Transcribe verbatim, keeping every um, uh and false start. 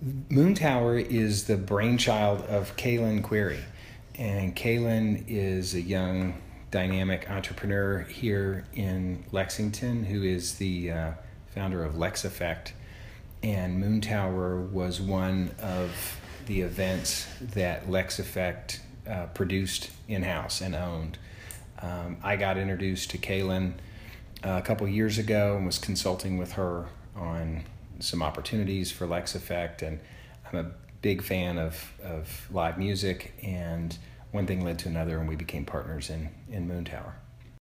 Moontower is the brainchild of Kaylin Query. And Kaylin is a young, dynamic entrepreneur here in Lexington who is the uh, founder of Lex Effect. And Moontower was one of the events that Lex Effect uh, produced in-house and owned. Um, I got introduced to Kaylin uh, a couple years ago and was consulting with her on some opportunities for Lex Effect, and I'm a big fan of, of live music, and one thing led to another, and we became partners in, in Moontower.